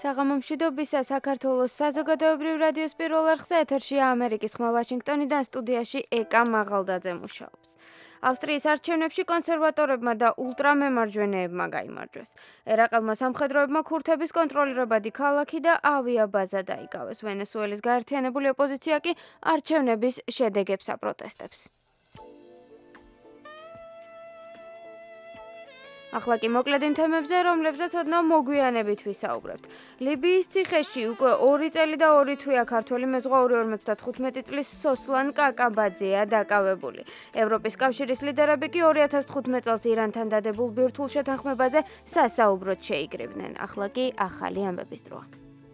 საღამო მშვიდობისა საქართველოს საზოგადოებრივ რადიოს პირველ არხზე ეთერშია ამერიკის ხმა ვაშინგტონიდან სტუდიაში ეკა მაღალდაძე მუშაობს. ავსტრიის არჩევნებში კონსერვატორებმა და ულტრამემარჯვენეებმა გაიმარჯვეს. ერაყელმა სამხედროებმა ქურთების კონტროლირებადი ქალაქი და ავიაბაზა დაიკავეს. ვენესუელის გაერთიანებული ოპოზიცია კი არჩევნების შედეგებს აპროტესტებს. ახლა კი მოკლედ იმ თემებზე, რომლებზეც ოდნავ მოგვიანებით ვისაუბრებთ. ლიბიის ციხეში უკვე 2 წელი და 2 თვეა ქართველი მეზღვაური 55 წლის სოსლან კაკაბაძეა დაკავებული. ევროპის კავშირის ლიდერები კი 2015 წელს ირანთან დადებულ ბირთვულ შეთანხმებაზე სასაუბროდ შეიკრიბნენ. ახლა კი ახალი ამბების დროა.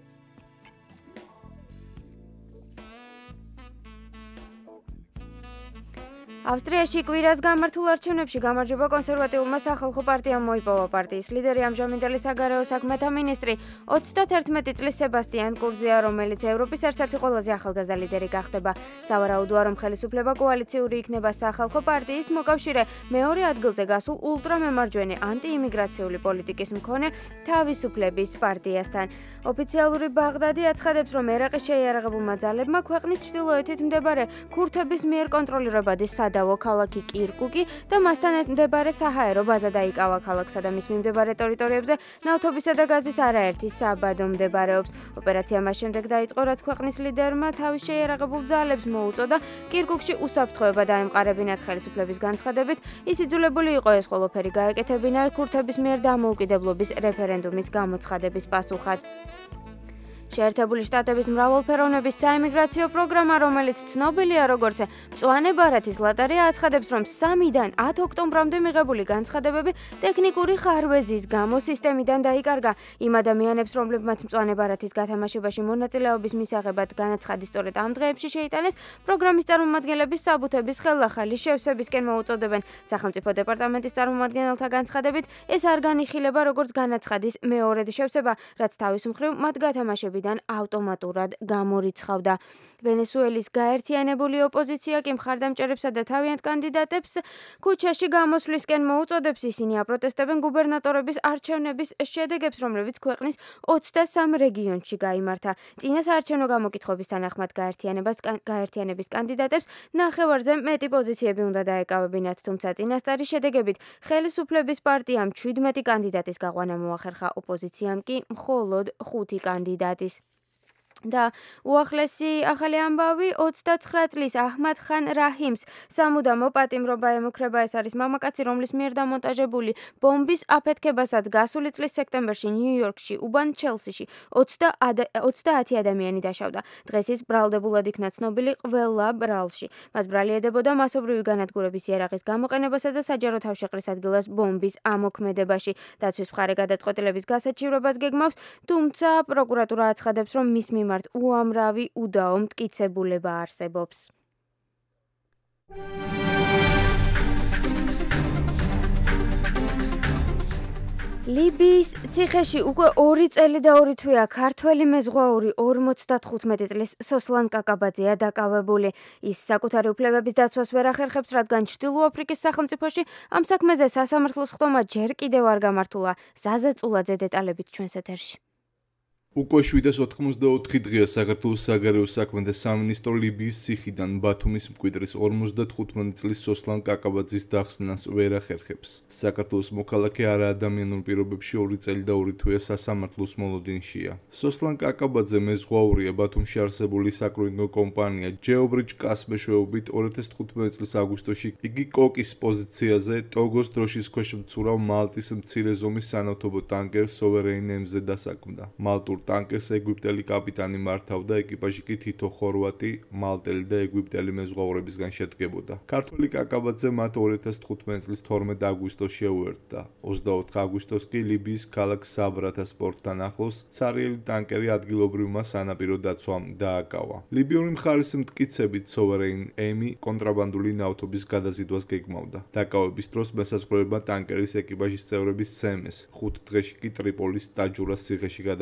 ავსტრიაში კვირას გამართულ არჩევნებში გამარჯვება კონსერვატიულმა სახალხო პარტიამ მოიპოვა. პარტიის ლიდერი ამჟამინდელი საგარეო საქმეთა მინისტრი 31 წლის სებასტიან კურზია, რომელიც ევროპის ერთ-ერთი ყველაზე ახალგაზრდა ლიდერი გახდება. სავარაუდოა, რომ ხელისუფლება კოალიციური იქნება სახალხო პარტიის მოკავშირე მეორე ადგილზე გასულ ულტრამემარჯვენე ანტიიმიგრაციული პოლიტიკის მქონე თავისუფლების პარტიასთან. ოფიციალური ბაღდადი აცხადებს, რომ ერაყის შეიარაღებულმა ძალებმა ქვეყნის ჩრდილოეთით მდებარე ქურთების მიერ კონტროლირებადი სადავო ქალაქი კირკუკი და მასთან მდებარე საჰაერო ბაზა დაიკავა. ქალაქსა და მის მიმდებარე ტერიტორიებზე ნავთობისა და გაზის არაერთი საბადო მდებარეობს. ოპერაცია მას შემდეგ დაიწყო, რაც ქვეყნის ლიდერმა თავის შეიარაღებულ ძალებს მოუწოდა კირკუკში უსაფრთხოება დაემყარებინათ. ხელისუფლების განცხადებით, ის იძულებული იყო ეს ყველაფერი გაეკეთებინა ქურთების მიერ დამოუკიდებლობის რეფერენდუმის გამოცხადების პასუხად. შეერთებული შტატების მრავალფეროვნების საიმიგრაციო პროგრამა, რომელიც ცნობილია როგორც მწვანე ბარათის ლოტარეა, აცხადებს, რომ 3-დან 10 ოქტომბრამდე მიღებული განცხადებები ტექნიკური ხარვეზის გამო სისტემიდან დაიკარგა. იმ ადამიანებს, რომლებმაც მწვანე ბარათის გათამაშებაში მონაწილეობის მისაღებად განაცხადი სწორედ ამ დღეებში შეიტანეს, პროგრამის წარმომადგენლების საბუთების ხელახალი შევსებისკენ მოუწოდებენ. სახელმწიფო დეპარტამენტის წარმომადგენელთა განცხადებით, ეს არ განიხილება როგორც განაცხადის მეორედ შევსება, რაც თავის მხრივ მათ გათამაშები ავტომატურად გამორიცხავდა. ვენესუელის გაერთიანებული ოპოზიცია კი მხარდამჭერებსა და თავიანთ კანდიდატებს ქუჩაში გამოსვლისკენ მოუწოდებს. ისინი აპროტესტებენ გუბერნატორების არჩევნების შედეგებს, რომლებიც ქვეყნის 23 რეგიონში გაიმართა. წინა საარჩევნო გამოკითხვების თანახმად გაერთიანების კანდიდატებს ნახევარზე მეტი პოზიციები უნდა დაეკავებინათ, თუმცა წინასწარი შედეგებით ხელისუფლების პარტიამ 17 კანდიდატის გაყვანა მოახერხა, ოპოზიციამ კი მხოლოდ 5 კანდიდატის. და უახლესი ახალი ამბავი 29 წლის აჰმად ხან რაჰიმს სამუდამო პატიმრობა ემუქრება. ეს არის მამაკაცი, რომლის მიერ დამონტაჟებული ბომბის აფეთქებასაც გასული წლის სექტემბერში ნიუ-იორკში, უბან ჩელსიში 30 ადამიანი დაშავდა. დღეს ის ბრალდებულად იქნა ცნობილი ყველა ბრალში. მას ბრალი ედებოდა მასობრივი განადგურების იარაღის გამოყენებასა და საჯარო თავშეყრის ადგილას ბომბის ამოქმედებაში. დაცვის მხარე გადაწყვეტილების გასაჩივრებას გეგმავს, თუმცა პროკურატურა აცხადებს, რომ მის მიმართ უამრავი უდაო მტკიცებულება არსებობს. ლიბიის ციხეში უკვე 2 წელი და 2 თვეა ქართველი მეზღვაური 55 წლის სოსლან კაკაბაძეა დაკავებული. ის საკუთარი უფლებების დაცვას ვერ ახერხებს, რადგან ჩრდილო აფრიკის სახელმწიფოში ამ საქმეზე სასამართლოს ხდომა ჯერ კიდევ არ გამართულა. ზაზა წულაძე დეტალებით ჩვენს ეთერში. უკვე 784 დღეა საქართველოს საგარეო საქმეთა სამინისტრო ლიბიის ციხიდან ბათუმის მკვიდრის 55 წლის სოსლან კაკაბაძის დახსნას ვერ ახერხებს. საქართველოს მოქალაქე არაადამიანურ პირობებში 2 წელი და 2 თვეა სასამართლოს მოლოდინშია. სოსლან კაკაბაძე მეზღვაურია ბათუმში არსებული საკრუინგო კომპანია ჯეობრიჯ კას მეშვეობით 2015 წლის აგვისტოში იგი კოკის პოზიციაზე ტოგოს დროშის ქვეშ მცურავ მალტის მცირე ზომის სანავთობო ტანკერ სოვერეინ M-ზე დასაქმდა. მალტურ ტანკერს ეგვიპტელი კაპიტანი მართავდა, ეკიპაჟი კი თითო ხორვატი, მალტელი და ეგვიპტელი მეზღვაურებისგან შედგებოდა. ქართველი კაკაბაძე მათ 2015 წლის 12 აგვისტოს შეუერთდა. 24 აგვისტოს კი ლიბიის ქალაქ საბრათა სპორტთან ახლოს ცარიელი ტანკერი ადგილობრივმა სანაპირო დაცვამ დააკავა. ლიბიური მხარის მტკიცებით სოვერეინ M-ი კონტრაბანდული ნავთობის გადაზიდვას გეგმავდა. დაკავების დროს მესაზღვრეებმა ტანკერის ეკიპაჟის წევრები სცემეს. 5 დღეში კი ტრიპოლის ტაჯურას ციხეში გადაიყვანეს.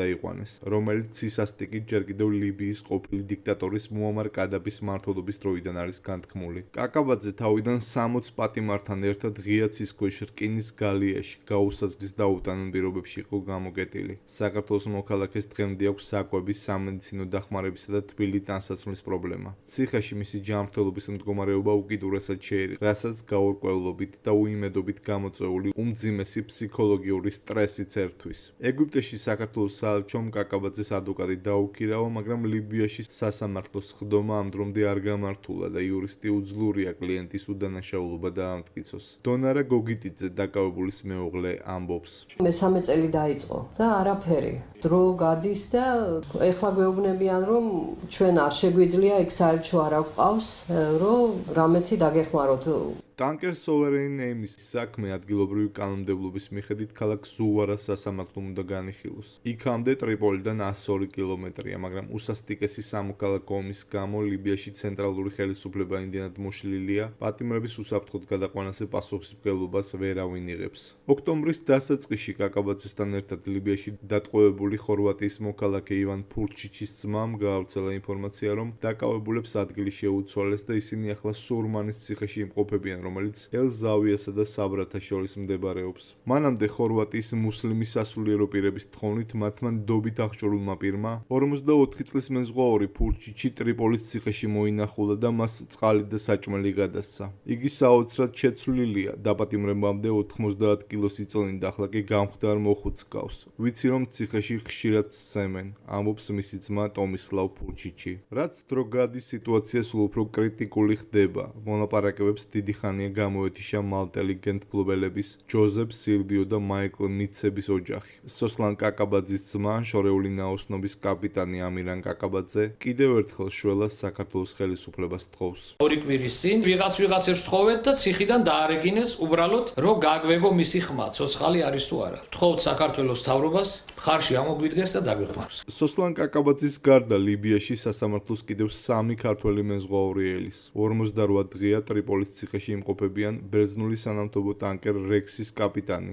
აჩვენეს, რომელიც ცისასტიკით ჯერ კიდევ ლიბიის ყოფილი დიქტატორის მუამარ კადაფის მმართველობის დროიდან არის განთქმული. კაკაბაძე თავიდან 60 პატიმართან ერთად ღია ცის ქვეშ რკინის გალიაში გაუსაზღვის და უტანონ პირობებში იყო გამოკეტილი. საქართველოს მოქალაქეს დღემდე აქვს საკვების, სამედიცინო დახმარებისა და თბილი ტანსაცმლის პრობლემა. ციხეში მისი ჯანმრთელობის მდგომარეობა უკიდურესად შეერიღა, რასაც გაურკვევლობით და უიმედობით გამოწვეული უმძიმესი ფსიქოლოგიური სტრესიც ერთვის. ეგვიპტეში საქართველოს საელჩომ კაკაბაძეს ადვოკატი დაუქირავა, მაგრამ ლიბიაში სასამართლოს ხდომა ამ დრომდე არ გამართულა და იურისტი უძლურია კლიენტის უდანაშაულობა დაამტკიცოს. დონარა გოგიტიძე, დაკავებულის მეუღლე, ამბობს: მესამე წელი დაიწყო და არაფერი. დრო გადის და ეხლა გვეუბნებიან, რომ ჩვენ არ შეგვიძლია იქ საელჩო არ აგვყავს, რომ რამეთი დაგეხმაროთ. ტანკერ სოვერეინ ნეიმის საქმე ადგილობრივი კანონმდებლობის მიხედვით ქალაქ ზუვარას სასამართლომ უნდა განიხილოს. იქამდე ტრიპოლიდან 102 კილომეტრია, მაგრამ უსასტიკესი სამოქალაქო ომის გამო ლიბიაში ცენტრალური ხელისუფლება იმდენად მოშლილია, პატიმრების უსაფრთხოდ გადაყვანაზე პასუხისმგებლობას ვერავინ იღებს. ოქტომბრის დასაწყისში კაკაბაძესთან ერთად ლიბიაში დატყვევებული ხორვატიის მოქალაქე ივან ფურჩიჩის ძმამ გაავრცელა ინფორმაცია, რომ დაკავებულებს ადგილი შეუცვალეს და ისინი ახლა სურმანის ციხეში იმყოფებიან, რომელიც ელ-ზავიასა და საბრათა შორის მდებარეობს. მანამდე ხორვატიის მუსლიმი სასულიერო პირების თხოვნით მათმა ნდობით აღჭურულმა პირმა 44 წლის მეზღვაური ფურჩიჩი ტრიპოლის ციხეში მოინახულა და მას წყალი და საჭმელი გადასცა. იგი საოცრად შეცვლილია, დაპატიმრებამდე 90 კილოს იწონიდა, ახლა კი გამხდარ მოხუც გავს. ვიცი, რომ ციხეში ხშირად სცემენ, ამბობს მისი ძმა ტომისლავ ფურჩიჩი. რაც დრო გადის, სიტუაცია სულ უფრო კრიტიკული ხდება. მოლაპარაკებებს დიდი ხანია გამოეთიშა მალტელიგენტ-ფლობელების ჯოზეფ სილვიო და მაიკლ მიცების ოჯახი. სოსლან კაკაბაძის ძმა, შორეული ნაოსნობის კაპიტანი ამირან კაკაბაძე, კიდევ ერთხელ შველას საქართველოს ხელისუფლებას თხოვს. ორი კვირის წინ ვიღაცებს თხოვეთ და ციხიდან დაარეკინეს უბრალოდ, რომ გაგვეგო მისი ხმა, ცოცხალი არის თუ არა. თხოვთ საქართველოს მთავრობას, მხარში ამოგვიდგეს და დაგვეხმაროს. სოსლან კაკაბაძის გარდა ლიბიაში სასამართლოს კიდევ 3 ქართველი მეზღვაური ელის. 48 დღეა ტრიპოლის ციხეში იმყოფებიან ბერძნული სანავთობო ტანკერ რექსის კაპიტანი,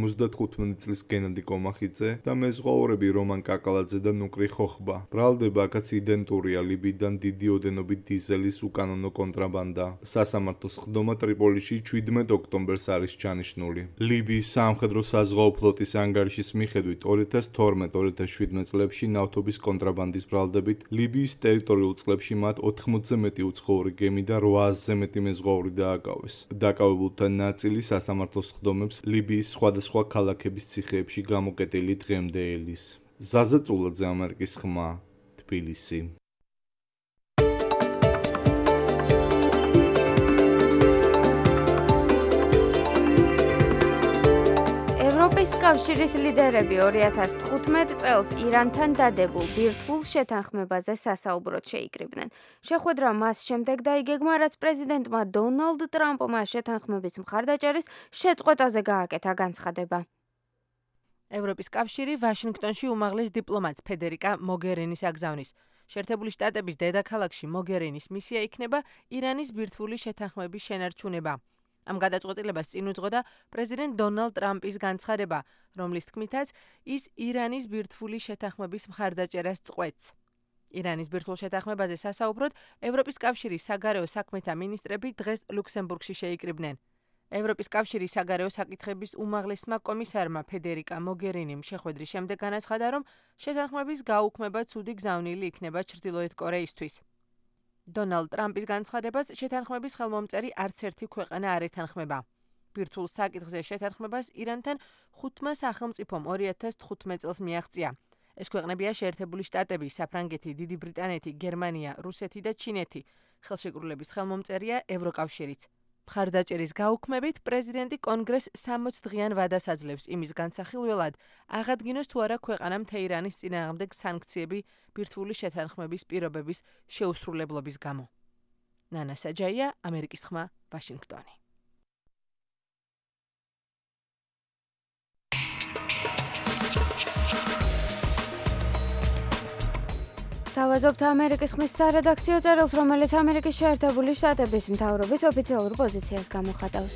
55 წლის გენადი კომახიძე და მეზღვაურები რომან კაკალაძე და ნუკრი ხოხბა. ბრალდება აქაც იდენტურია ლიბიდან დიდი ოდენობით დიზელის უკანონო კონტრაბანდა. სასამართლოს ხდომა ტრიპოლიში 17 ოქტომბერს არის ჩანიშნული. ლიბიის სამხედრო საზღვაო ფლოტის ანგარიშის მიხედვით 2012-2017 წლებში ნავთობის კონტრაბანდის ბრალდებით ლიბიის ტერიტორიულ წყლებში მათ 80-ზე მეტი უცხოური გემი და 800-ზე მეტი მეზღვაური დააკავეს. დაკავებულთა ნაწილი სასამართლოს ხდომებს ლიბიის სხვადასხვა ქალაქების ციხეებში გამოკეტილი დღემდე ელის. ზაზა წულაძე, ამერიკის ხმა, თბილისი. ევროპის კავშირის ლიდერები 2015 წელს ირანთან დადებულ ბირთვულ შეთანხმებაზე სასაუბროდ შეიკრიბნენ. შეხვედრა მას შემდეგ დაიგეგმა, რაც პრეზიდენტმა დონალდ ტრამპმა შეთანხმების მხარდაჭერის შეწყვეტაზე გააკეთა განცხადება. ევროპის კავშირი ვაშინგტონში უმაღლეს დიპლომატს ფედერიკა მოგერინის აგზავნის. შეერთებული შტატების დედაქალაქში მოგერინის მისია იქნება ირანის ბირთვული შეთანხმების შენარჩუნება. ამ გადაწყვეტილებას წინ უძღოდა პრეზიდენტ დონალდ ტრამპის განცხადება, რომლის თქმითაც ის ირანის ბირთვული შეთანხმების მხარდაჭერას წყვეტს. ირანის ბირთვულ შეთანხმებაზე სასაუბროდ ევროპის კავშირის საგარეო საქმეთა მინისტრები დღეს ლუქსემბურგში შეიკრიბნენ. ევროპის კავშირის საგარეო საკითხების უმაღლესმა კომისარმა ფედერიკა მოგერინიმ შეხვედრის შემდეგ განაცხადა, რომ შეთანხმების გაუქმება ცუდი გზავნილი იქნება ჩრდილოეთ კორეისთვის. დონალდ ტრამპის განცხადებას შეთანხმების ხელმომწერი არც ერთი ქვეყანა არ ეთანხმება. ბირთვულ საკითხზე შეთანხმებას ირანთან 5 სახელმწიფომ 2015 წელს მიაღწია. ეს ქვეყნებია შეერთებული შტატები, საფრანგეთი, დიდი ბრიტანეთი, გერმანია, რუსეთი და ჩინეთი. ხელშეკრულების ხელმომწერია ევროკავშირიც. მხარდაჭერის გაუქმებით პრეზიდენტი კონგრესს 60 დღიან ვადას აძლევს იმის განსახილველად, აღადგინოს თუ არა ქვეყანამ თეირანის წინააღმდეგ სანქციები ბირთვული შეთანხმების პირობების შეუსრულებლობის გამო. ნანა საჯაია, ამერიკის ხმა, ვაშინგტონი. თავაზობთ ამერიკის ხმის სარედაქციო წერილს, რომელიც ამერიკის შეერთებული შტატების მთავრობის ოფიციალურ პოზიციას გამოხატავს.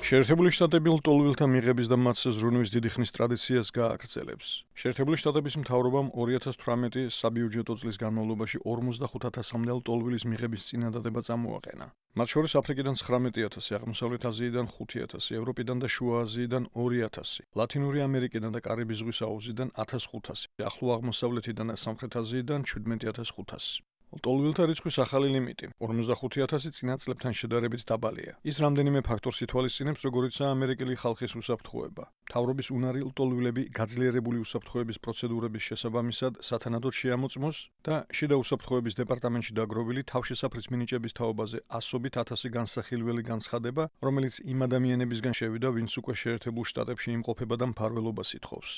შეერთებული შტატები ლტოლვილთა მიღების და მათზე ზრუნვის დიდი ხნის ტრადიციას გააგრძელებს. შეერთებული შტატების მთავრობამ 2018 საბიუჯეტო წლის განმავლობაში 45,000-მდე ლტოლვილის მიღების წინადადება წამოაყენა. მათ შორის აფრიკიდან 19,000, აღმოსავლეთ აზიიდან 5,000, ევროპიდან და შუა აზიიდან 2,000, ლათინური ამერიკიდან და კარიბის ზღვის აუზიდან 1,500, ახლო აღმოსავლეთიდან და სამხრეთ აზიიდან 17,500. ლტოლვილთა რიცხვის ახალი ლიმიტი 45,000 წინა წლებთან შედარებით დაბალია. ის რამდენიმე ფაქტორს ითვალისწინებს, როგორიცაა ამერიკელი ხალხის უსაფრთხოება. მთავრობის უნარი ლტოლვილები გაძლიერებული უსაფრთხოების პროცედურების შესაბამისად სათანადოდ შეამოწმოს და შიდა უსაფრთხოების დეპარტამენტში დაგროვილი თავშესაფრის მინიჭების თაობაზე ასობით 1000 განსახილველი განცხადება, რომელიც იმ ადამიანებისგან შევიდა, ვინც უკვე შეერთებულ შტატებში იმყოფება და მფარველობას ითხოვს.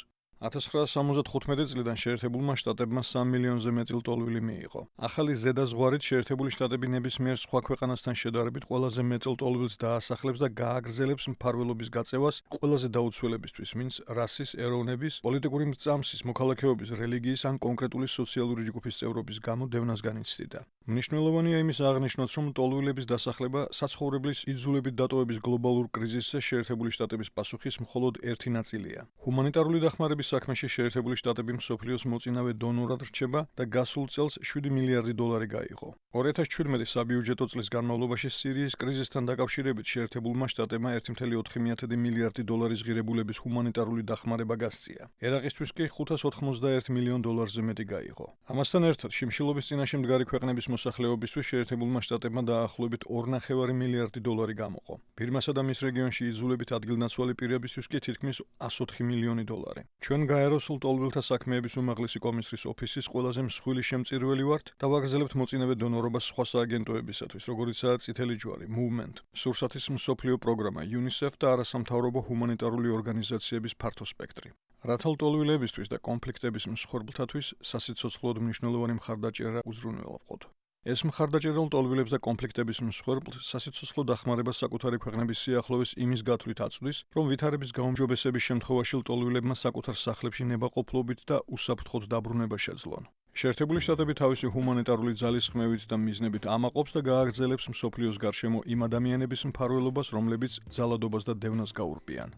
1975 წლიდან შეერთებულმა შტატებმა 3 მილიონზე მეტი ლტოლვილი მიიღო. ახალი ზედაზღვარით შეერთებული შტატები ნებისმიერ სხვა ქვეყანასთან შედარებით ყველაზე მეტ ლტოლვილს დაასახლებს და გააგრძელებს მფარველობის გაწევას ყველაზე დაუცველებისთვის, ვინც რასის, ეროვნების, პოლიტიკური მრწამსის, მოქალაქეობის, რელიგიის ან კონკრეტული სოციალური ჯგუფის წევრობის გამო დევნას განიცდიდა. მნიშვნელოვანია იმის აღნიშვნაც, რომ ლტოლვილების დასახლება საცხოვრებლის იძულებით დატოვების გლობალურ კრიზისზე შეერთებული შტატების პასუხის მხოლოდ ერთი ნაწილია. ჰუმანიტარული დახმარების საქმეში შეერთებული შტატები მსოფლიოს მოწინავე დონორად რჩება და გასულ წელს 7 მილიარდი დოლარი გაიღო. 2017 საბიუჯეტო წლის განმავლობაში სირიის კრიზისთან დაკავშირებით შეერთებულმა შტატებმა 1,4 მილიარდი დოლარის ღირებულების ჰუმანიტარული დახმარება გასწია. ერაყისთვის კი 591 მილიონ დოლარზე მეტი გაიღო. ამასთან ერთად, შიმშილობის წინაშე მდგარი ქვეყნების მოსახლეობისთვის შეერთებულმა შტატებმა დაახლოებით 2,5 მილიარდი დოლარი გამოყო. ბირმასა და მის რეგიონში იძულებით ადგილნაცვალი პირებისთვის კი თითქმის 104 მილიონი დოლარი. ჩვენ გაეროს ლტოლვილთა საქმეების უმაღლესი კომისრის ოფისის ყველაზე მსხვილი შემწირველი ვართ და ვაგრძელებთ მოწინავე დონორობას სხვა სააგენტოებისათვის, როგორიცაა წითელი ჯვარი, Movement, სურსათის მსოფლიო პროგრამა, UNICEF და არასამთავრობო ჰუმანიტარული ორგანიზაციების ფართო სპექტრი. რათა ლტოლვილებისთვის და კონფლიქტების მსხვერპლთათვის სასიცოცხლოდ მნიშვნელოვანი მხარდაჭერა უზრუნველყოთ. ეს მხარდაჭერა ლტოლვილებს და კონფლიქტების მსხვერპლს სასიცოცხლო დახმარებას საკუთარი ქვეყნების სიახლოვეს იმის გათვლით აწვდის, რომ ვითარების გაუმჯობესების შემთხვევაში ლტოლვილებმა საკუთარ სახლებში ნებაყოფლობით და უსაფრთხოდ დაბრუნება შეძლონ. შეერთებული შტატები თავისი ჰუმანიტარული ძალისხმევით და მიზნებით ამაყობს და გააგრძელებს მსოფლიოს გარშემო იმ ადამიანების მფარველობას, რომლებიც ძალადობას და დევნას გაურბიან.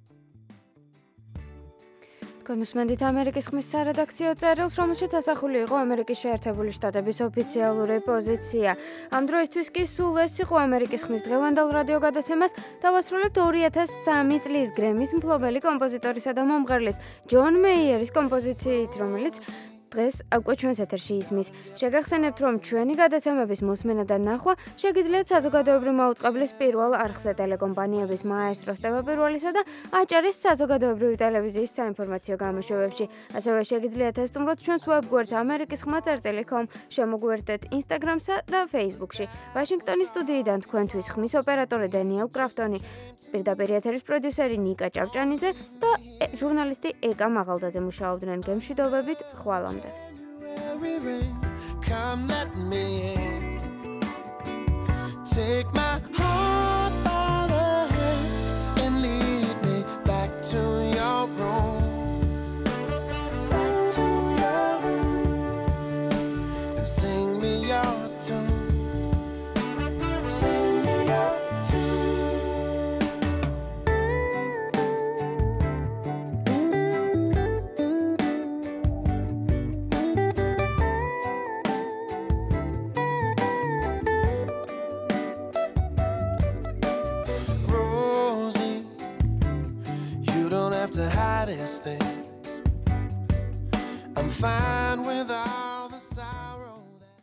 კონსუმენტით ამერიკის ხმის სარედაქციო წერილს, რომელშიც ასახული იყო ამერიკის შეერთებული შტატების ოფიციალური პოზიცია. ამ დროისთვის კი სულ ეს იყო ამერიკის ხმის დღევანდელ რადიო გადაცემას. დავასრულებთ 2003 წლის გრემის მფლობელი კომპოზიტორისა და მომღერლის ჯონ მეიერის კომპოზიციით, რომელიც დღეს უკვე ჩვენს ეთერში ისმის. შეგახსენებთ, რომ ჩვენი გადაცემების მოსმენა და ნახვა შეგიძლიათ საზოგადოებრივი მაუწყებლის პირველ არხზე ტელეკომპანიების მაესტროს ტევაპირვალისა და აჭარის საზოგადოებრივი ტელევიზიის საინფორმაციო გამოშვებებში. ასევე შეგიძლიათ ესტუმროთ ჩვენს ვებგვერდს amerikisxma.com, შემოგვიერთდეთ Instagram-სა და Facebook-ში. ვაშინგტონის სტუდიიდან თქვენთვის ხმის ოპერატორი დენიელ კრაფტონი, პირდაპირ ეთერის პროდიუსერი ნიკა ჭავჭანიძე და ჟურნალისტი ეკა მაღალდაძე მუშაობდნენ გემშვიდობებით. ხვალამდე. Come let me in. Take my heart by the hand and lead me back to your room. Back to your room. And sing me your tune. Sing me your to hide his things. I'm fine with all the sorrow that...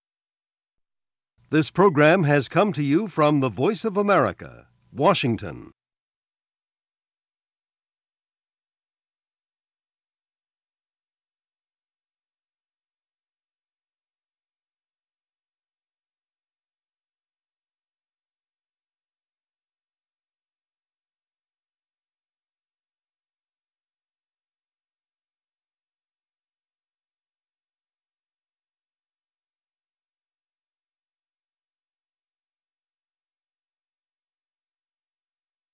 This program has come to you from the Voice of America, Washington.